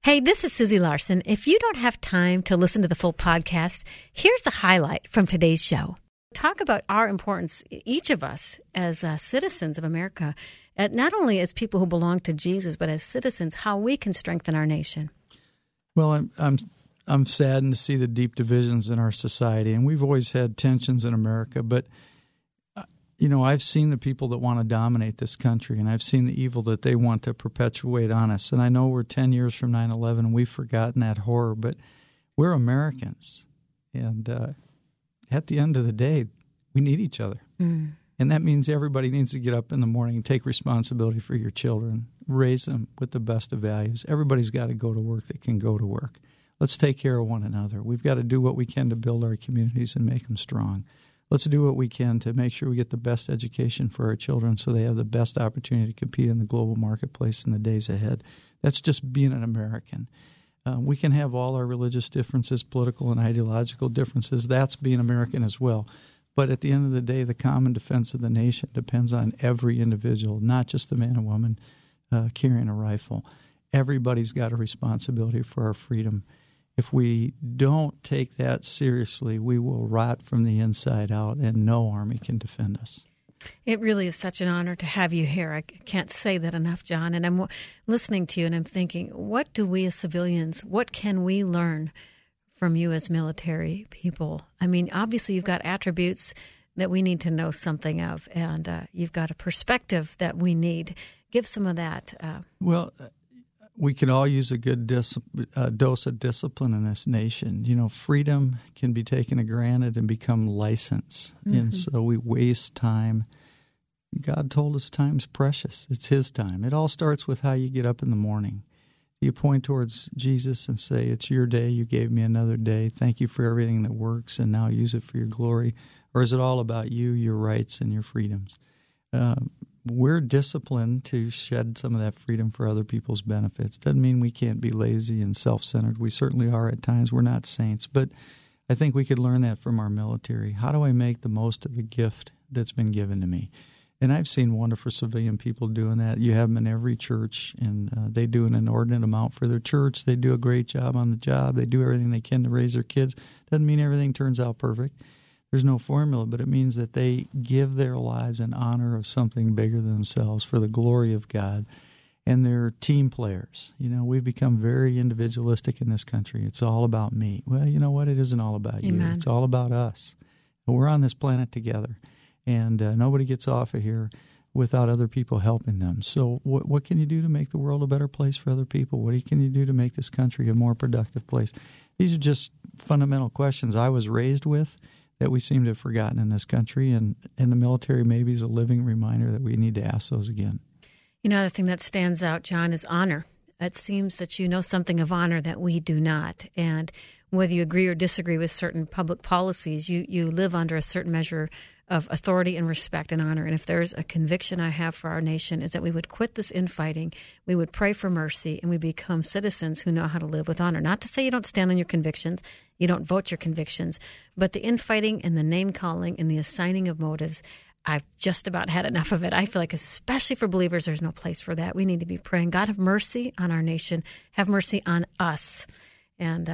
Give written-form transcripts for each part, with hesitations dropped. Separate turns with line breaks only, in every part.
Hey, this is Susie Larson. If you don't have time to listen to the full podcast, here's a highlight from today's show. Talk about our importance, each of us as citizens of America, not only as people who belong to Jesus, but as citizens, how we can strengthen our nation.
Well, I'm saddened to see the deep divisions in our society, and we've always had tensions in America, but I've seen the people that want to dominate this country, and I've seen the evil that they want to perpetuate on us. And I know we're 10 years from 9/11, and we've forgotten that horror, but we're Americans. And at the end of the day, we need each other. Mm. And that means everybody needs to get up in the morning and take responsibility for your children, raise them with the best of values. Everybody's got to go to work that can go to work. Let's take care of one another. We've got to do what we can to build our communities and make them strong. Let's do what we can to make sure we get the best education for our children so they have the best opportunity to compete in the global marketplace in the days ahead. That's just being an American. We can have all our religious differences, political and ideological differences. That's being American as well. But at the end of the day, the common defense of the nation depends on every individual, not just the man and woman carrying a rifle. Everybody's got a responsibility for our freedom. If we don't take that seriously, we will rot from the inside out, and no army can defend us.
It really is such an honor to have you here. I can't say that enough, John. And I'm listening to you, and I'm thinking, what do we as civilians, what can we learn from you as military people? I mean, obviously you've got attributes that we need to know something of, and you've got a perspective that we need. Give some of that.
We can all use a good dose of discipline in this nation. Freedom can be taken for granted and become license. Mm-hmm. And so we waste time. God told us time's precious. It's His time. It all starts with how you get up in the morning. You point towards Jesus and say, it's your day. You gave me another day. Thank you for everything that works, and now use it for your glory. Or is it all about you, your rights, and your freedoms? We're disciplined to shed some of that freedom for other people's benefits. Doesn't mean we can't be lazy and self-centered. We certainly are at times. We're not saints. But I think we could learn that from our military. How do I make the most of the gift that's been given to me? And I've seen wonderful civilian people doing that. You have them in every church, and they do an inordinate amount for their church. They do a great job on the job. They do everything they can to raise their kids. Doesn't mean everything turns out perfect. There's no formula, but it means that they give their lives in honor of something bigger than themselves for the glory of God. And they're team players. We've become very individualistic in this country. It's all about me. Well, you know what? It isn't all about you. It's all about us. We're on this planet together, and nobody gets off of here without other people helping them. So what can you do to make the world a better place for other people? What can you do to make this country a more productive place? These are just fundamental questions I was raised with that we seem to have forgotten in this country, and the military maybe is a living reminder that we need to ask those again.
The thing that stands out, John, is honor. It seems that you know something of honor that we do not, and whether you agree or disagree with certain public policies, you live under a certain measure of authority and respect and honor. And if there's a conviction I have for our nation is that we would quit this infighting, we would pray for mercy, and we become citizens who know how to live with honor. Not to say you don't stand on your convictions, you don't vote your convictions, but the infighting and the name-calling and the assigning of motives, I've just about had enough of it. I feel like especially for believers, there's no place for that. We need to be praying, God, have mercy on our nation, have mercy on us. And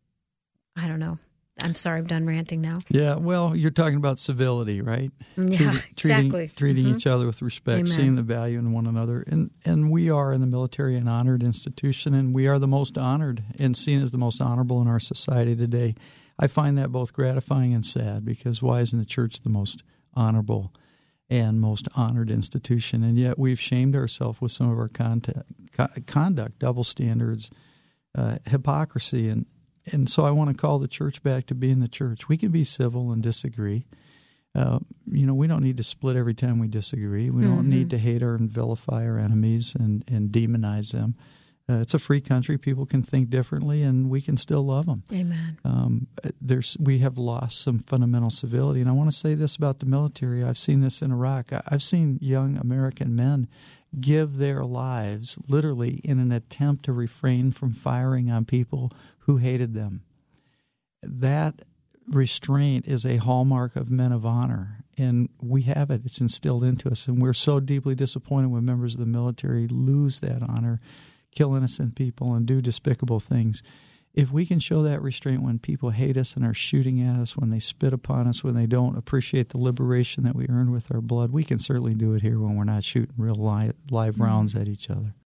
I don't know. I'm sorry, I'm done ranting now.
Yeah, well, you're talking about civility, right?
Yeah, exactly.
Treating each other with respect, Amen. Seeing the value in one another. And we are in the military an honored institution, and we are the most honored and seen as the most honorable in our society today. I find that both gratifying and sad, because why isn't the church the most honorable and most honored institution? And yet we've shamed ourselves with some of our conduct, double standards, hypocrisy, and so I want to call the church back to being the church. We can be civil and disagree. We don't need to split every time we disagree. We don't need to hate and vilify our enemies and demonize them. It's a free country. People can think differently, and we can still love them.
Amen.
We have lost some fundamental civility. And I want to say this about the military. I've seen this in Iraq. I've seen young American men give their lives literally in an attempt to refrain from firing on people who hated them. That restraint is a hallmark of men of honor, and we have it. It's instilled into us, and we're so deeply disappointed when members of the military lose that honor, kill innocent people and do despicable things. If we can show that restraint when people hate us and are shooting at us, when they spit upon us, when they don't appreciate the liberation that we earned with our blood, we can certainly do it here when we're not shooting real live rounds at each other.